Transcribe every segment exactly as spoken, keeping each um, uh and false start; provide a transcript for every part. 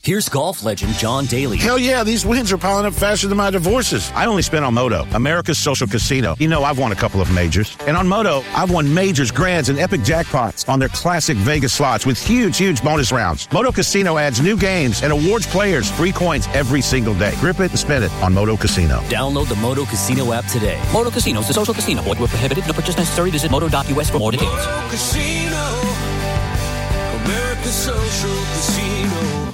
Here's golf legend John Daly. Hell yeah, these wins are piling up faster than my divorces. I only spent on Moto, America's social casino. You know, I've won a couple of majors. And on Moto, I've won majors, grands, and epic jackpots on their classic Vegas slots with huge, huge bonus rounds. Moto Casino adds new games and awards players free coins every single day. Grip it and spend it on Moto Casino. Download the Moto Casino app today. Moto Casino is a social casino. Void where prohibited. No purchase necessary. Visit moto dot u s for more details. Moto Casino, America's social casino.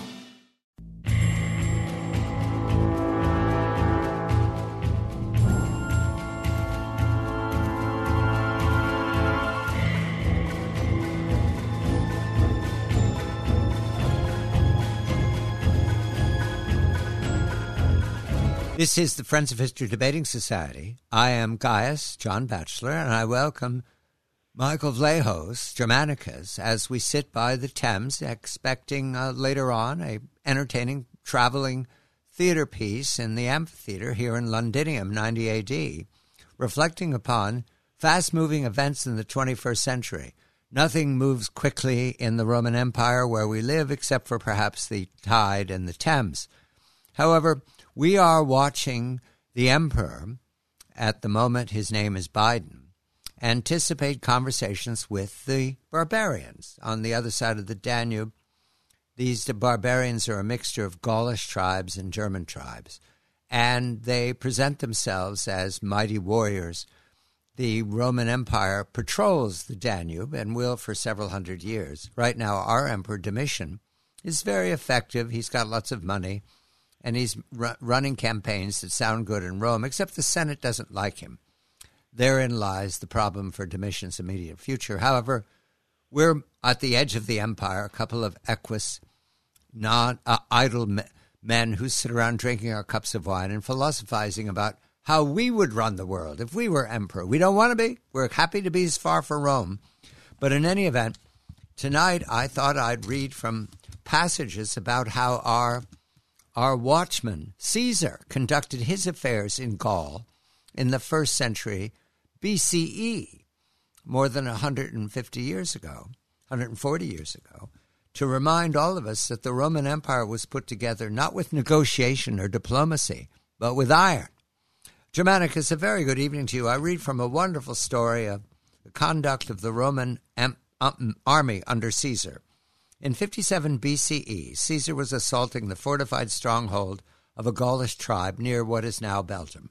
This is the Friends of History Debating Society. I am Gaius, John Batchelor, and I welcome Michael Vlahos, Germanicus, as we sit by the Thames, expecting uh, later on a entertaining traveling theater piece in the amphitheater here in Londinium, ninety A D, reflecting upon fast-moving events in the twenty-first century. Nothing moves quickly in the Roman Empire where we live, except for perhaps the tide and the Thames. However, we are watching the emperor, at the moment his name is Biden, anticipate conversations with the barbarians on the other side of the Danube. These barbarians are a mixture of Gaulish tribes and German tribes, and they present themselves as mighty warriors. The Roman Empire patrols the Danube and will for several hundred years. Right now, our emperor Domitian is very effective. He's got lots of money. And he's r- running campaigns that sound good in Rome, except the Senate doesn't like him. Therein lies the problem for Domitian's immediate future. However, we're at the edge of the empire, a couple of equus, non uh, idle me- men who sit around drinking our cups of wine and philosophizing about how we would run the world if we were emperor. We don't want to be. We're happy to be as far from Rome. But in any event, tonight I thought I'd read from passages about how our Our watchman, Caesar, conducted his affairs in Gaul in the first century B C E, more than one hundred fifty years ago, one hundred forty years ago, to remind all of us that the Roman Empire was put together not with negotiation or diplomacy, but with iron. Germanicus, a very good evening to you. I read from a wonderful story of the conduct of the Roman em- um, army under Caesar. In fifty-seven B C E, Caesar was assaulting the fortified stronghold of a Gaulish tribe near what is now Belgium.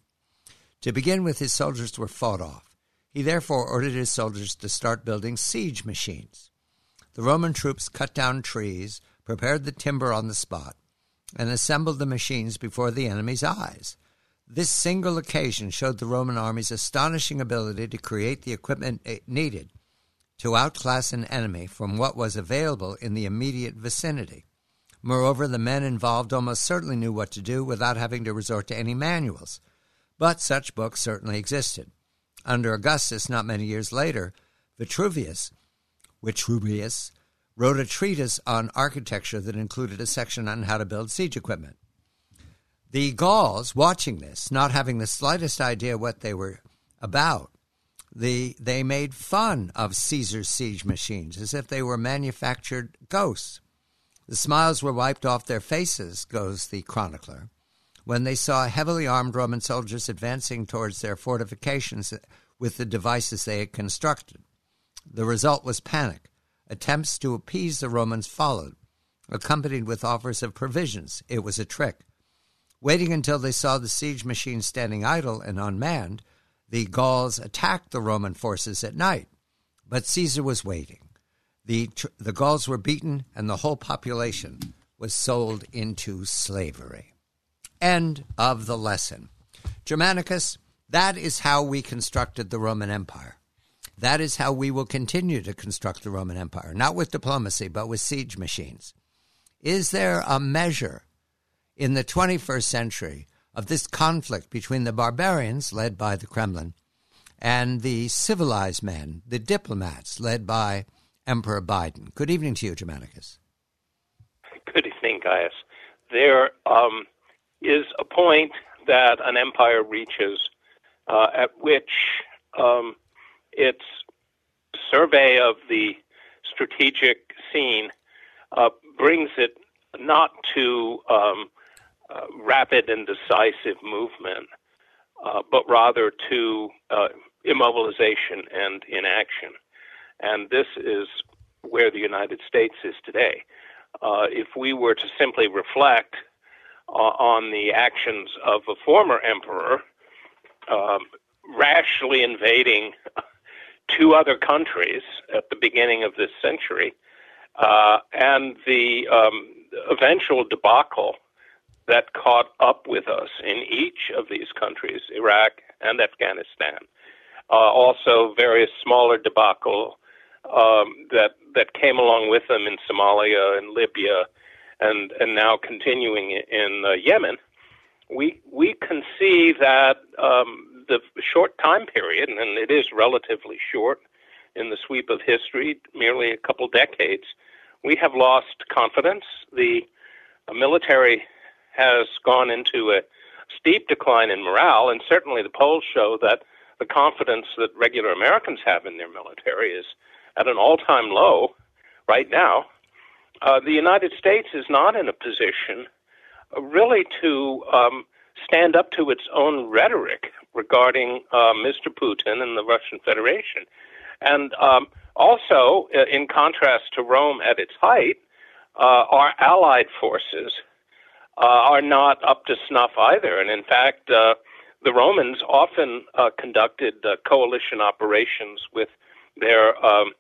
To begin with, his soldiers were fought off. He therefore ordered his soldiers to start building siege machines. The Roman troops cut down trees, prepared the timber on the spot, and assembled the machines before the enemy's eyes. This single occasion showed the Roman army's astonishing ability to create the equipment it needed to outclass an enemy from what was available in the immediate vicinity. Moreover, the men involved almost certainly knew what to do without having to resort to any manuals. But such books certainly existed. Under Augustus, not many years later, Vitruvius, Vitruvius wrote a treatise on architecture that included a section on how to build siege equipment. The Gauls, watching this, not having the slightest idea what they were about, The, they made fun of Caesar's siege machines as if they were manufactured ghosts. The smiles were wiped off their faces, goes the chronicler, when they saw heavily armed Roman soldiers advancing towards their fortifications with the devices they had constructed. The result was panic. Attempts to appease the Romans followed, accompanied with offers of provisions. It was a trick. Waiting until they saw the siege machines standing idle and unmanned, the Gauls attacked the Roman forces at night, but Caesar was waiting. The, the Gauls were beaten, and the whole population was sold into slavery. End of the lesson. Germanicus, that is how we constructed the Roman Empire. That is how we will continue to construct the Roman Empire, not with diplomacy, but with siege machines. Is there a measure in the twenty-first century of this conflict between the barbarians, led by the Kremlin, and the civilized men, the diplomats, led by Emperor Biden? Good evening to you, Germanicus. Good evening, Gaius. There um, is a point that an empire reaches uh, at which um, its survey of the strategic scene uh, brings it not to um, uh, rapid and decisive movement, uh, but rather to uh, immobilization and inaction. And this is where the United States is today. Uh, if we were to simply reflect uh, on the actions of a former emperor, um, rashly invading two other countries at the beginning of this century, uh, and the um, eventual debacle that caught up with us in each of these countries, Iraq and Afghanistan. Uh, also, various smaller debacle um, that that came along with them in Somalia and Libya, and and now continuing in uh, Yemen. We we can see that um, the short time period, and it is relatively short in the sweep of history, merely a couple decades, we have lost confidence. The uh, military has gone into a steep decline in morale, and certainly the polls show that the confidence that regular Americans have in their military is at an all-time low right now. Uh, the United States is not in a position uh, really to um, stand up to its own rhetoric regarding uh, Mister Putin and the Russian Federation. And um, also, uh, in contrast to Rome at its height, uh, our allied forces uh, are not up to snuff either. And in fact, uh, the Romans often uh, conducted uh, coalition operations with their um,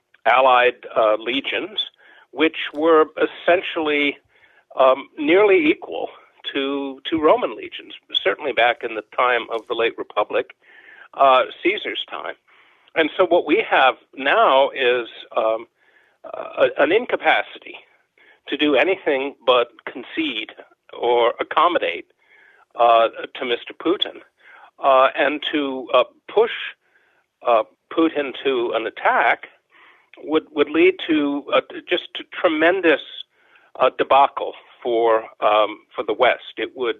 allied uh, legions, which were essentially um, nearly equal to to Roman legions, certainly back in the time of the late Republic, uh, Caesar's time. And so what we have now is um, uh, an incapacity to do anything but concede or accommodate uh, to Mister Putin, uh, and to uh, push uh, Putin to an attack would would lead to uh, just a tremendous uh, debacle for um, for the West. It would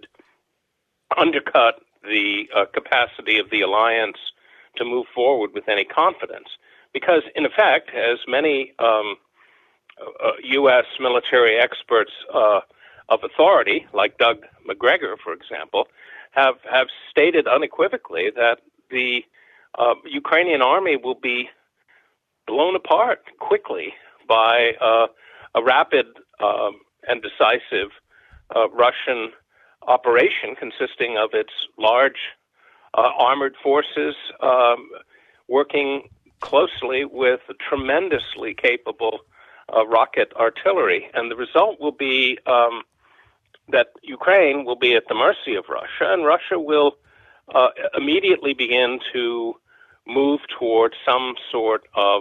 undercut the uh, capacity of the alliance to move forward with any confidence, because in effect, as many um, uh, U S military experts uh, of authority, like Doug McGregor, for example, have have stated unequivocally that the uh, Ukrainian army will be blown apart quickly by uh, a rapid um, and decisive uh, Russian operation consisting of its large uh, armored forces um, working closely with tremendously capable uh, rocket artillery. And the result will be um, that Ukraine will be at the mercy of Russia, and Russia will uh, immediately begin to move toward some sort of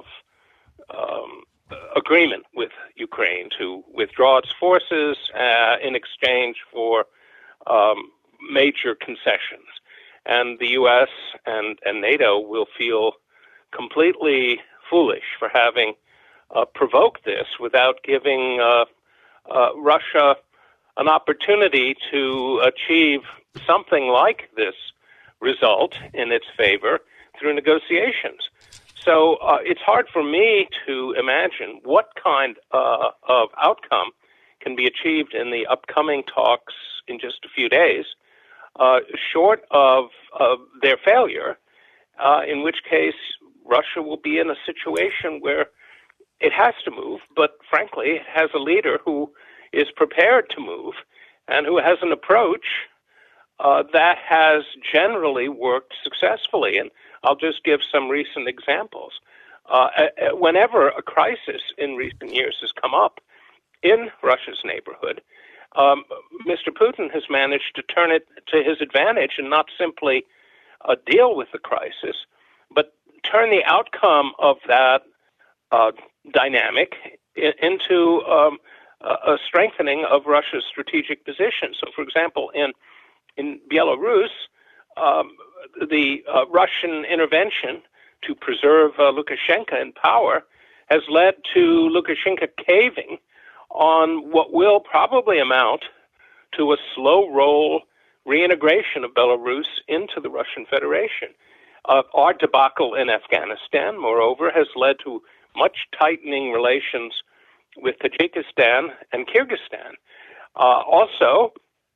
um, agreement with Ukraine to withdraw its forces uh, in exchange for um, major concessions. And the U S and, and NATO will feel completely foolish for having uh, provoked this without giving uh, uh, Russia an opportunity to achieve something like this result in its favor through negotiations. So uh, it's hard for me to imagine what kind uh, of outcome can be achieved in the upcoming talks in just a few days, uh, short of, of their failure, uh, in which case Russia will be in a situation where it has to move, but frankly, it has a leader who is prepared to move and who has an approach uh, that has generally worked successfully. And I'll just give some recent examples. Uh, whenever a crisis in recent years has come up in Russia's neighborhood, um, Mister Putin has managed to turn it to his advantage and not simply uh, deal with the crisis, but turn the outcome of that uh, dynamic I- into um, a strengthening of Russia's strategic position. So, for example, in in Belarus, um, the uh, Russian intervention to preserve uh, Lukashenko in power has led to Lukashenko caving on what will probably amount to a slow roll reintegration of Belarus into the Russian Federation. Uh, our debacle in Afghanistan, moreover, has led to much tightening relations with Tajikistan and Kyrgyzstan. Uh, also,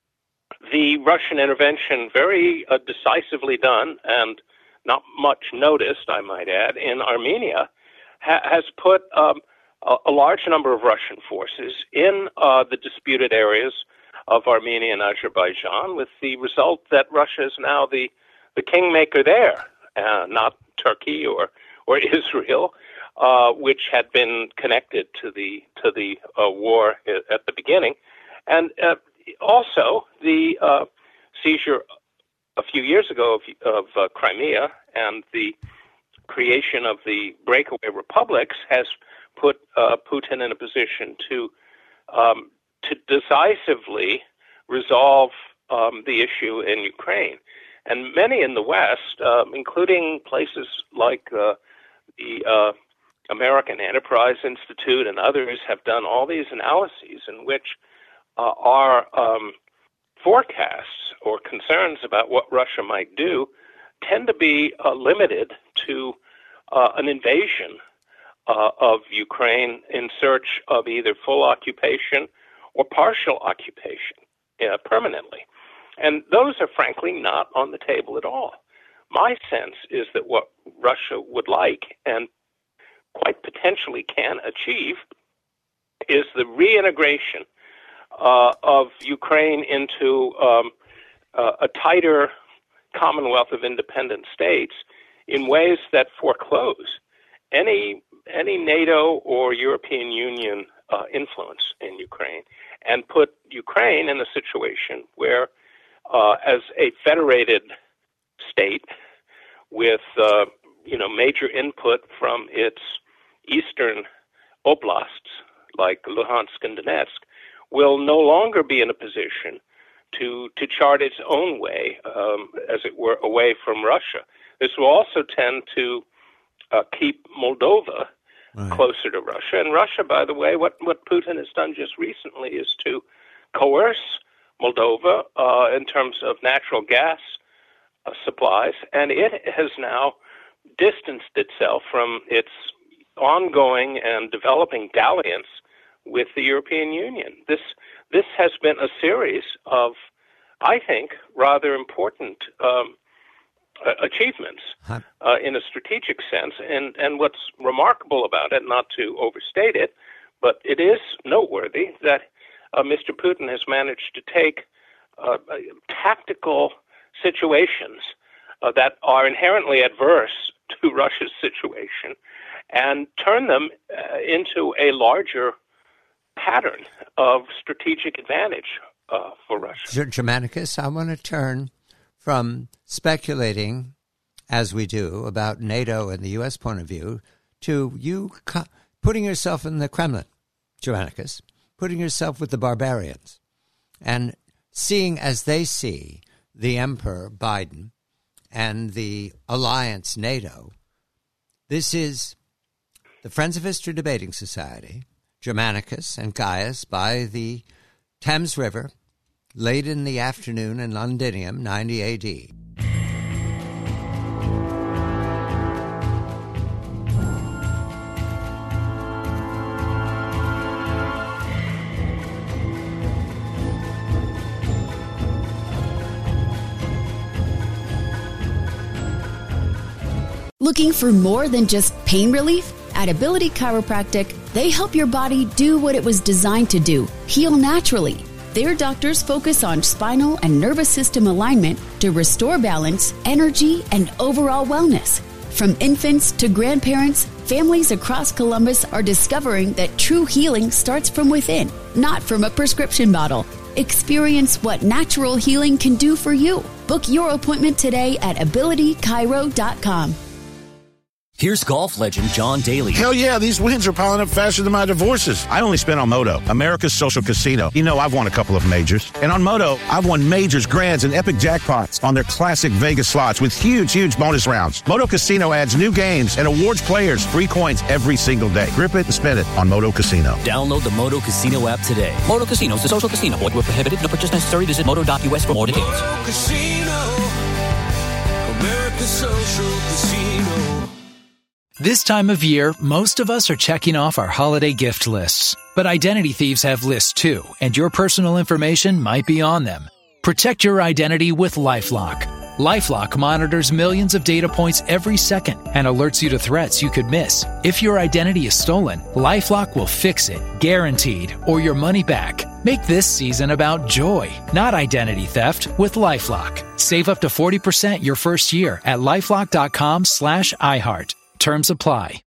the Russian intervention, very uh, decisively done and not much noticed, I might add, in Armenia, ha- has put um, a, a large number of Russian forces in uh, the disputed areas of Armenia and Azerbaijan, with the result that Russia is now the, the kingmaker there, uh, not Turkey or, or Israel, uh, which had been connected to the, to the uh, war at the beginning. And uh, also, the uh, seizure a few years ago of, of uh, Crimea and the creation of the breakaway republics has put uh, Putin in a position to um, to decisively resolve um, the issue in Ukraine. And many in the West, um, including places like uh, the uh, American Enterprise Institute and others, have done all these analyses in which uh, our um, forecasts or concerns about what Russia might do tend to be uh, limited to uh, an invasion uh, of Ukraine in search of either full occupation or partial occupation uh, permanently. And those are frankly not on the table at all. My sense is that what Russia would like and quite potentially can achieve is the reintegration uh, of Ukraine into um, uh, a tighter Commonwealth of independent states in ways that foreclose any any NATO or European Union uh, influence in Ukraine, and put Ukraine in a situation where, uh, as a federated state with uh, you know major input from its eastern oblasts like Luhansk and Donetsk, will no longer be in a position to to chart its own way, um, as it were, away from Russia. This will also tend to uh, keep Moldova right. closer to Russia. And Russia, by the way, what, what Putin has done just recently is to coerce Moldova uh, in terms of natural gas uh, supplies, and it has now distanced itself from its ongoing and developing dalliance with the European Union. This this has been a series of, I think, rather important um, uh, achievements uh, in a strategic sense. And, and what's remarkable about it, not to overstate it, but it is noteworthy that uh, Mister Putin has managed to take uh, tactical situations uh, that are inherently adverse to Russia's situation and turn them uh, into a larger pattern of strategic advantage uh, for Russia. Germanicus, I want to turn from speculating, as we do, about NATO and the U S point of view, to you co- putting yourself in the Kremlin, Germanicus, putting yourself with the barbarians, and seeing as they see the Emperor Biden and the alliance NATO. This is the Friends of History Debating Society, Germanicus and Gaius, by the Thames River, late in the afternoon in Londinium, ninety A D. Looking for more than just pain relief? At Ability Chiropractic, they help your body do what it was designed to do, heal naturally. Their doctors focus on spinal and nervous system alignment to restore balance, energy, and overall wellness. From infants to grandparents, families across Columbus are discovering that true healing starts from within, not from a prescription bottle. Experience what natural healing can do for you. Book your appointment today at ability chiro dot com. Here's golf legend John Daly. Hell yeah, these wins are piling up faster than my divorces. I only spent on Moto, America's social casino. You know, I've won a couple of majors. And on Moto, I've won majors, grands, and epic jackpots on their classic Vegas slots with huge, huge bonus rounds. Moto Casino adds new games and awards players free coins every single day. Grip it and spend it on Moto Casino. Download the Moto Casino app today. Moto Casino is a social casino. Void where prohibited. No purchase necessary. Visit moto dot U S for more details. Moto Casino, America's social casino. This time of year, most of us are checking off our holiday gift lists. But identity thieves have lists too, and your personal information might be on them. Protect your identity with LifeLock. LifeLock monitors millions of data points every second and alerts you to threats you could miss. If your identity is stolen, LifeLock will fix it, guaranteed, or your money back. Make this season about joy, not identity theft, with LifeLock. Save up to forty percent your first year at LifeLock.com slash iHeart. Terms apply.